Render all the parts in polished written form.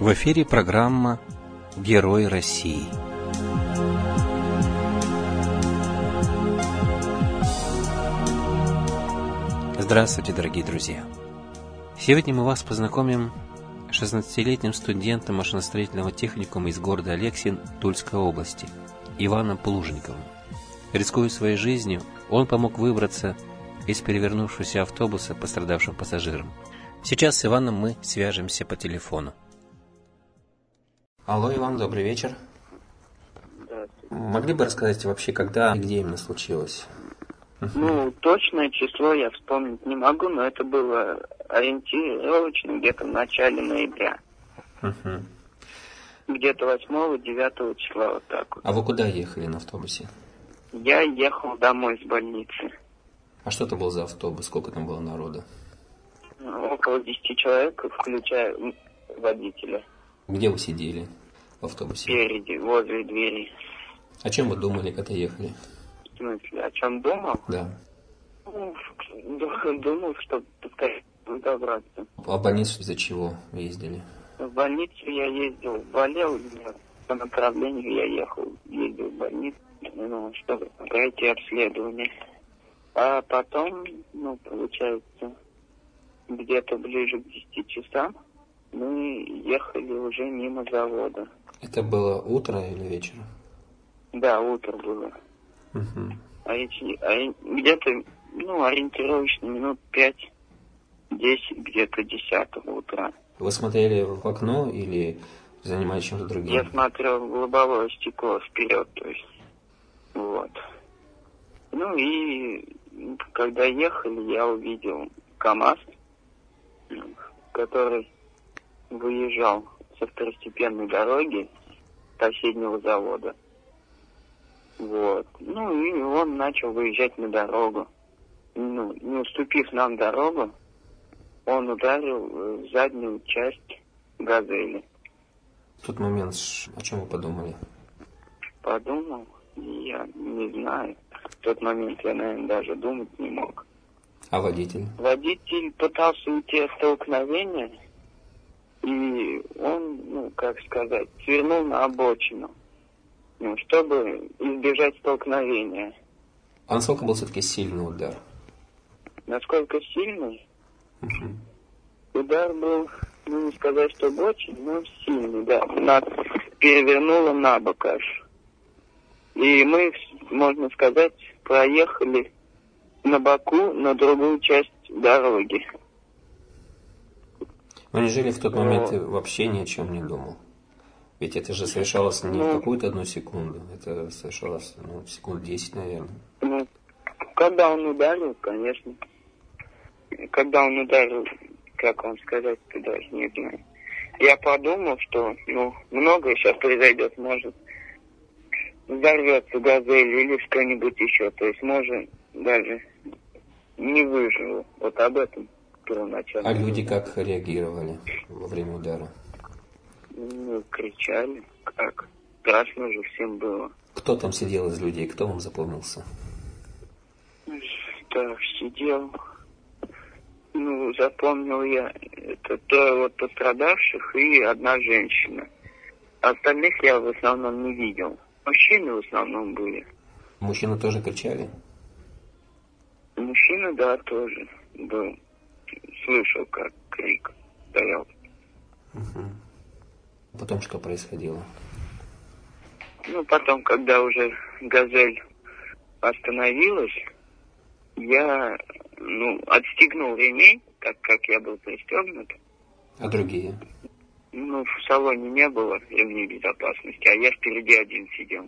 В эфире программа «Герой России». Здравствуйте, дорогие друзья! Сегодня мы вас познакомим с 16-летним студентом машиностроительного техникума из города Алексин Тульской области, Иваном Плужниковым. Рискуя своей жизнью, он помог выбраться из перевернувшегося автобуса пострадавшим пассажирам. Сейчас с Иваном мы свяжемся по телефону. Алло, Иван, добрый вечер. Здравствуйте. Могли бы рассказать вообще, когда и где именно случилось? Точное число я вспомнить не могу, но это было ориентировочно где-то в начале ноября. Где-то 8-9 числа, вот так вот. А вы куда ехали на автобусе? Я ехал домой с больницы. А что это был за автобус? Сколько там было народа? Около 10 человек, включая водителя. Где вы сидели в автобусе? Спереди, возле двери. О чем вы думали, когда ехали? В смысле, о чем думал? Да. Думал, что поскорее добраться. А в больницу из-за чего вы ездили? В больницу я ездил, болел, по направлению я ездил в больницу, чтобы пройти обследование. А потом, получается, где-то ближе к 10 часам мы ехали уже мимо завода. Это было утро или вечер? Да, утро было. Где-то, ориентировочно минут 5-10, где-то 10 утра. Вы смотрели в окно или занимались чем-то другим? Я смотрел в лобовое стекло вперед, то есть, вот. И когда ехали, я увидел КамАЗ, который выезжал со второстепенной дороги соседнего завода. Вот. И он начал выезжать на дорогу. Не уступив нам дорогу, он ударил в заднюю часть «Газели». В тот момент о чем вы подумали? Подумал? Я не знаю. В тот момент я, наверное, даже думать не мог. А водитель? Водитель пытался уйти от столкновения, и он, свернул на обочину, чтобы избежать столкновения. А насколько был все-таки сильный удар? Насколько сильный? Удар был, не сказать, что очень, но сильный, да. Нас перевернуло на бок аж. И мы, можно сказать, проехали на боку на другую часть дороги. Но неужели в тот момент ты вообще ни о чем не думал? Ведь это же совершалось не в какую-то одну секунду, это совершалось секунд 10, наверное. Когда он ударил, конечно. Когда он ударил, как вам сказать, ты даже не знаю. Я подумал, что многое сейчас произойдет, может взорвется «Газель» или что-нибудь еще. То есть, может, даже не выживу. Вот об этом первоначально. А люди как реагировали во время удара? Кричали. Как? Страшно же всем было. Кто там сидел из людей? Кто вам запомнился? Так, сидел. Запомнил я. Это трое пострадавших и одна женщина. Остальных я в основном не видел. Мужчины в основном были. Мужчины тоже кричали? Мужчина, да, тоже был. Слышал, как крик стоял. Потом что происходило? Потом, когда уже «Газель» остановилась, я, отстегнул ремень, так как я был пристегнут. А другие? В салоне не было ремней безопасности, а я впереди один сидел.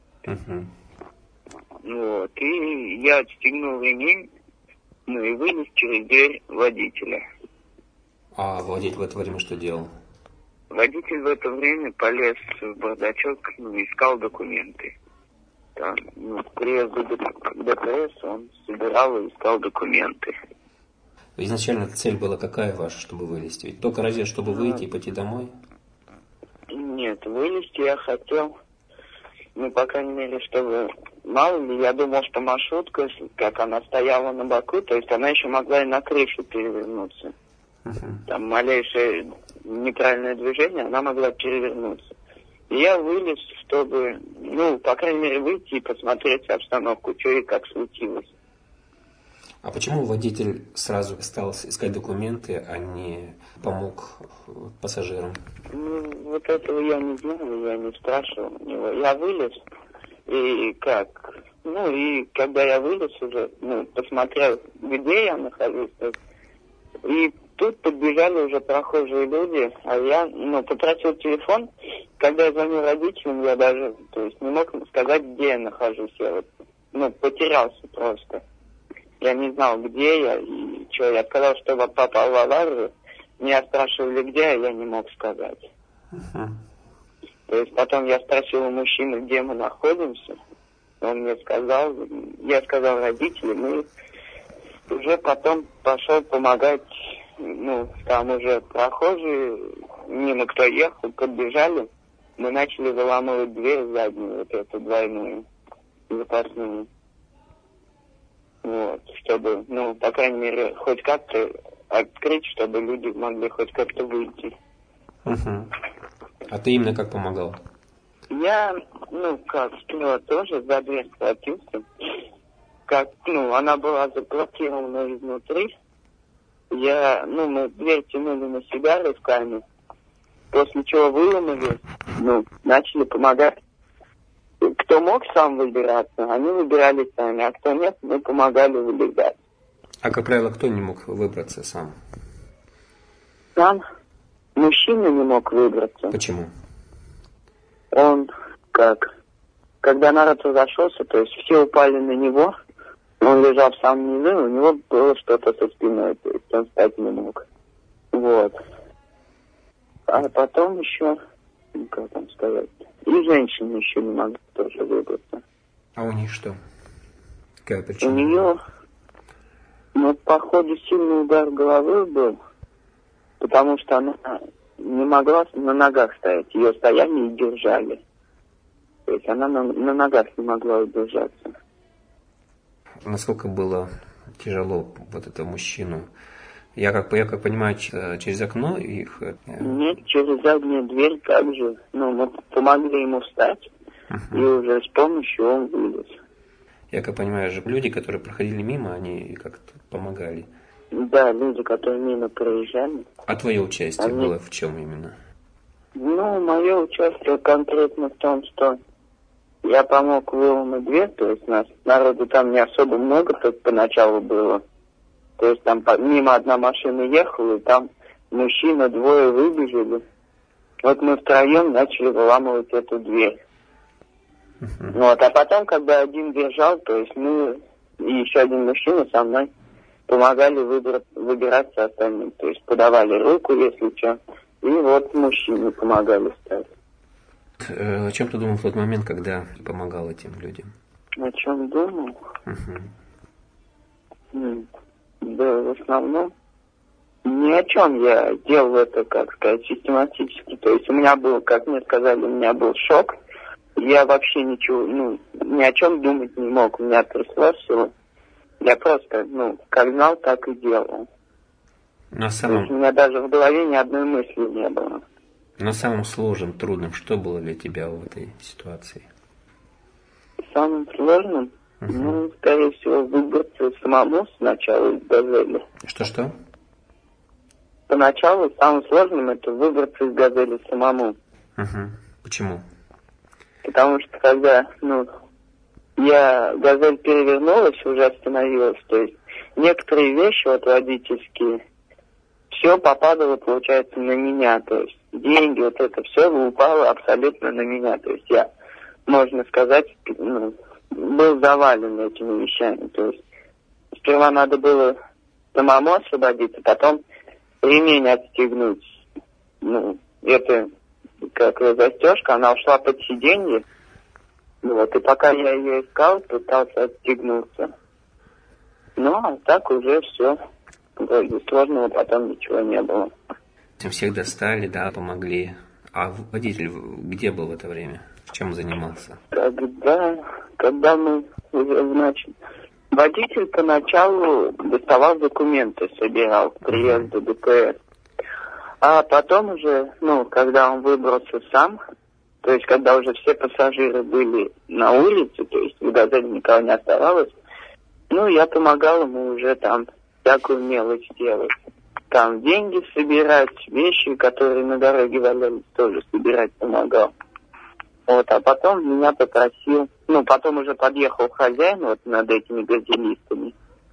И я отстегнул ремень, и вынес через дверь водителя. А водитель в это время что делал? Водитель в это время полез в бардачок, искал документы. Там, к приезду ДПС он собирал и искал документы. Изначально цель была какая ваша, чтобы вылезти? Ведь только разве чтобы выйти и пойти домой? Нет, вылезти я хотел, по крайней мере, чтобы... Мало ли, я думал, что маршрутка, как она стояла на боку, то есть она еще могла и на крышу перевернуться. Там малейшее неправильное движение, она могла перевернуться. И я вылез, чтобы, по крайней мере, выйти и посмотреть обстановку, что и как случилось. А почему водитель сразу стал искать документы, а не помог пассажирам? Вот этого я не знаю, я не спрашивал у него. Я вылез, и как? И когда я вылез уже, посмотрел, где я нахожусь, и тут подбежали уже прохожие люди, а я, потратил телефон. Когда я звонил родителям, я даже, не мог сказать, где я нахожусь. Я потерялся просто. Я не знал, где я и что. Я сказал, что попал в аварию. Меня спрашивали, где, а я не мог сказать. То есть потом я спросил у мужчины, где мы находимся. Он мне сказал, я сказал родителям, и уже потом пошел помогать. Там уже прохожие, мимо кто ехал, подбежали. Мы начали выламывать дверь заднюю, вот эту двойную, запасную. Чтобы, по крайней мере, хоть как-то открыть, чтобы люди могли хоть как-то выйти. А ты именно как помогал? Я, тоже за дверь схватился. Она была заблокирована изнутри. Мы дверь тянули на себя рывками. После чего выломали, начали помогать. Кто мог сам выбираться, они выбирали сами, а кто нет, мы помогали выбирать. А, как правило, кто не мог выбраться сам? Сам мужчина не мог выбраться. Почему? Он, когда народ разошелся, то есть все упали на него, он лежал в самом низу, у него было что-то со спиной, то есть он встать не мог. А потом еще, как там сказать, и женщины еще не могли тоже выбраться. А у них что? Какая причина? У нее, походу, сильный удар головы был, потому что она не могла на ногах стоять. Ее стояли и держали. То есть она на ногах не могла удержаться. Насколько было тяжело этому мужчину? Я как понимаю, через окно их... Нет, через заднюю дверь также. Мы помогли ему встать, и уже с помощью он вылез. Я как понимаю, же люди, которые проходили мимо, они как-то помогали. Да, люди, которые мимо проезжали. А твое участие было в чем именно? Мое участие конкретно в том, что я помог выломать дверь, то есть народу там не особо много, только поначалу было. То есть там мимо одна машина ехала, и там мужчина, двое выбежали. Мы втроем начали выламывать эту дверь. А потом, когда один держал, то есть мы и еще один мужчина со мной помогали выбираться остальным. То есть подавали руку, если что. И мужчины помогали встать. О чем ты думал в тот момент, когда помогал этим людям? О чем думал? Да, в основном ни о чем. Я делал это, систематически. То есть у меня был, как мне сказали, у меня был шок. Я вообще ничего, ни о чем думать не мог. У меня трясло все. Я просто, как знал, так и делал. То есть у меня даже в голове ни одной мысли не было. Но самым сложным, трудным, что было для тебя в этой ситуации? Самым сложным? Скорее всего, выбраться самому сначала из «Газели». Что? Поначалу самым сложным это выбраться из «Газели» самому. Почему? Потому что когда, «Газель» перевернулась, уже остановилась, то есть некоторые вещи, водительские, все попадало, получается, на меня, то есть деньги, это все упало абсолютно на меня, то есть я, можно сказать, был завален этими вещами. То есть сперва надо было самому освободиться, потом ремень отстегнуть. Это как застежка, она ушла под сиденье. И пока я ее искал, пытался отстегнуться. А так уже все. Вроде сложного потом ничего не было. Всех достали, да, помогли. А водитель где был в это время? Чем занимался? Когда мы уже водитель поначалу доставал документы, собирал к приезду ДПС. А потом уже, когда он выбрался сам, то есть когда уже все пассажиры были на улице, то есть в «Газели» никого не оставалось, я помогал ему уже там всякую мелочь делать. Там деньги собирать, вещи, которые на дороге валялись, тоже собирать помогал. Вот, а потом меня попросил, потом уже подъехал хозяин вот над этими газелистами.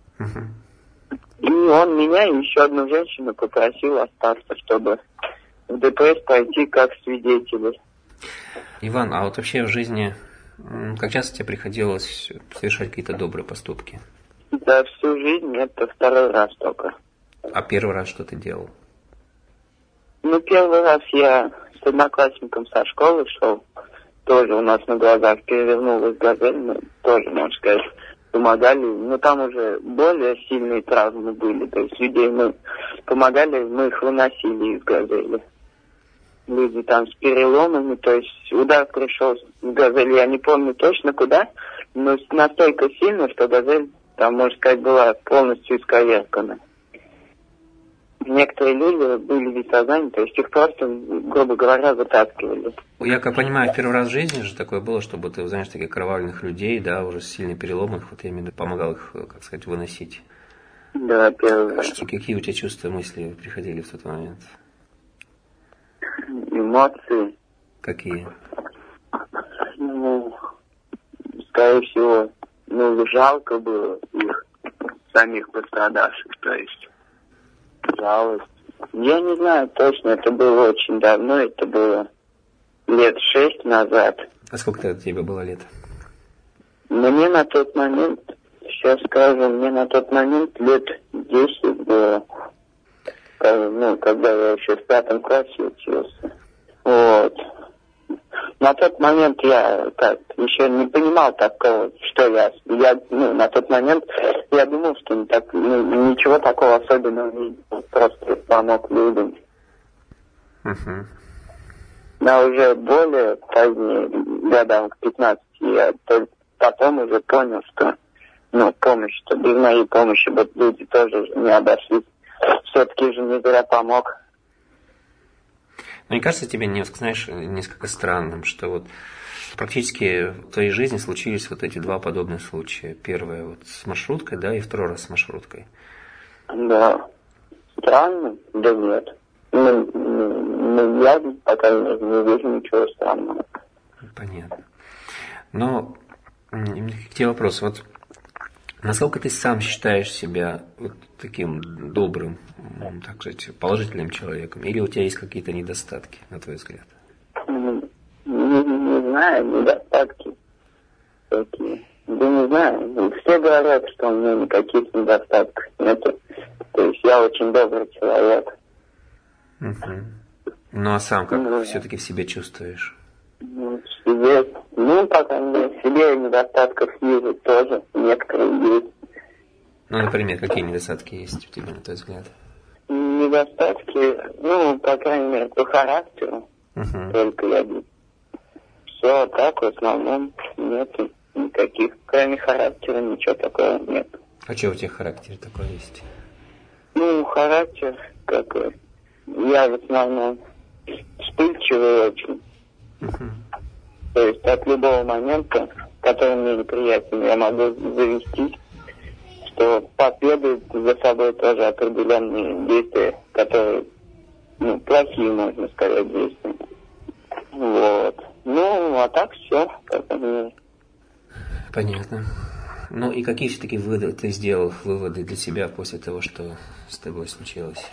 И он меня и еще одну женщину попросил остаться, чтобы в ДПС пойти как свидетели. Иван, а вот вообще в жизни, как часто тебе приходилось совершать какие-то добрые поступки? За всю жизнь это второй раз только. А первый раз что ты делал? Первый раз я с одноклассником со школы шел, тоже у нас на глазах перевернулась «Газель», мы тоже, можно сказать, помогали, там уже более сильные травмы были, то есть людей мы помогали, мы их выносили из «Газели». Люди там с переломами, то есть удар пришел в «Газель», я не помню точно куда, но настолько сильно, что «Газель» там, можно сказать, была полностью исковеркана. Некоторые люди были без сознания, то есть их просто, грубо говоря, вытаскивали. Я, как понимаю, в первый раз в жизни же такое было, чтобы ты, знаешь, таких окровавленных людей, да, уже с сильными переломами, вот я имею в виду, помогал их, как сказать, выносить. Да, первый раз. Какие у тебя чувства, мысли приходили в тот момент? Эмоции. Какие? Скорее всего, жалко было их, самих пострадавших, то есть жалость. Я не знаю точно, это было очень давно, это было лет 6 назад. А сколько тебе было лет? Мне на тот момент, сейчас скажу, лет 10 было, когда я еще в 5 классе учился. Вот. На тот момент я еще не понимал такого, что я на тот момент я думал, что ничего такого особенного не делал, просто помог людям. Но уже более позднее, годам к 15, я только потом уже понял, что помощь, что без моей помощи люди тоже не обошлись. Все-таки же не зря помог. Но не кажется тебе, знаешь, несколько странным, что вот практически в твоей жизни случились вот эти два подобных случая. Первое вот с маршруткой, да, и второй раз с маршруткой. Да. Странно? Да нет. Я пока не вижу ничего странного. Понятно. Но к тебе вопрос. Вот насколько ты сам считаешь себя вот таким добрым, так сказать, положительным человеком? Или у тебя есть какие-то недостатки, на твой взгляд? Не знаю, недостатки такие. Да не знаю. Все говорят, что у меня никаких недостатков нету. То есть я очень добрый человек. Ну а сам как все-таки в себе чувствуешь? В себе, пока в себе недостатков вижу тоже, некоторые есть. Например, какие недостатки есть у тебя, на твой взгляд? Недостатки, по крайней мере, по характеру. Только я вижу. Все так, в основном нету никаких. Кроме характера ничего такого нет. А что у тебя характер такой есть? Характер какой? Я в основном вспыльчивый очень. То есть от любого момента, который мне неприятен, я могу завести, что последуют за собой тоже определенные действия, которые, плохие, можно сказать, действия. Вот. А так все, как мне. Понятно. И какие все-таки выводы ты сделал для себя после того, что с тобой случилось?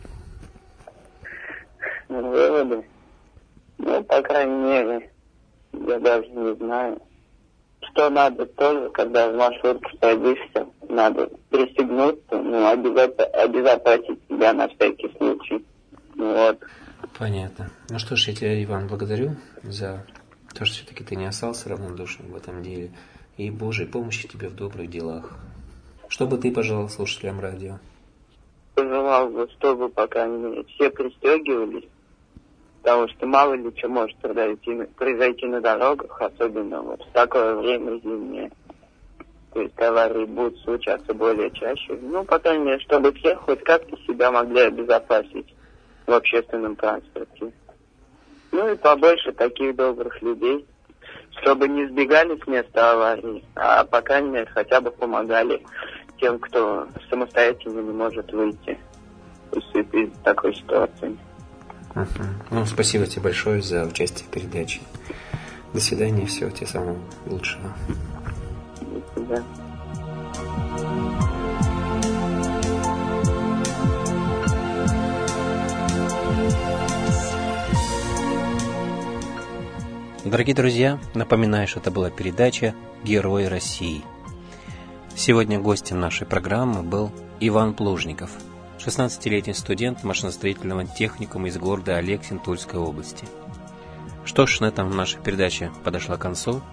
Выводы? По крайней мере, я даже не знаю. Что надо тоже, когда в маршрутку садишься, надо пристегнуться, обезопасить себя на всякий случай. Вот. Понятно. Что ж, я тебя, Иван, благодарю за то, что все-таки ты не остался равнодушным в этом деле. И Божьей помощи тебе в добрых делах. Что бы ты пожелал слушателям радио? Пожелал бы, чтобы, по крайней мере, все пристегивались, потому что мало ли что может произойти на дорогах, особенно в такое время зимнее. То есть аварии будут случаться более чаще. По крайней мере, чтобы все хоть как-то себя могли обезопасить в в общественном транспорте. Ну и побольше таких добрых людей, чтобы не сбегали с места аварии, а по крайней мере хотя бы помогали тем, кто самостоятельно не может выйти из такой ситуации. Ну, спасибо тебе большое за участие в передаче. До свидания, всего тебе самого лучшего. До свидания. Дорогие друзья, напоминаю, что это была передача «Герой России». Сегодня гостем нашей программы был Иван Плужников, 16-летний студент машиностроительного техникума из города Алексин Тульской области. Что ж, на этом наша передача подошла к концу.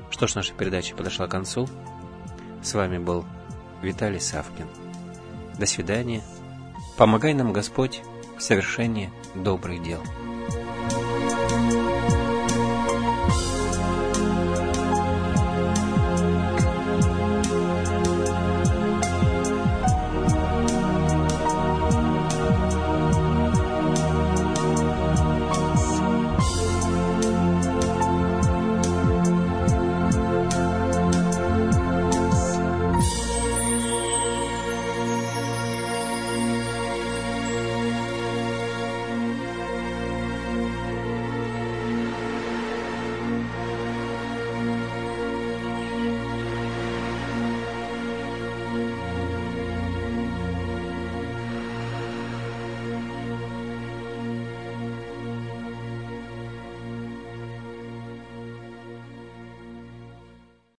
С вами был Виталий Савкин. До свидания. Помогай нам, Господь, в совершении добрых дел.